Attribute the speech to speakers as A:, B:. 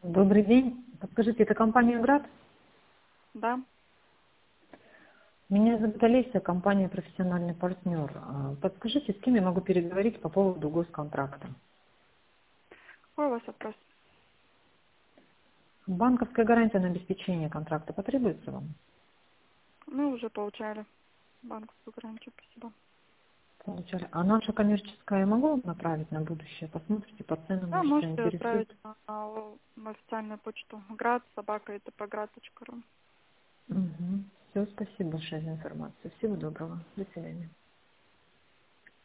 A: Добрый день. Подскажите, это компания «Град»?
B: Да.
A: Меня зовут Олеся, компания «Профессиональный партнер». Подскажите, с кем я могу переговорить по поводу госконтракта?
B: Какой у вас вопрос?
A: Банковская гарантия на обеспечение контракта потребуется вам?
B: Мы уже получали банковскую гарантию, спасибо.
A: Получали. А наша коммерческая я могу вам направить на будущее? Посмотрите по ценам,
B: Да,
A: может,
B: можете
A: заинтересует.
B: отправить на официальную почту grad@itpgrad.ru.
A: Угу. Все, спасибо большое за информацию. Всего доброго. До свидания.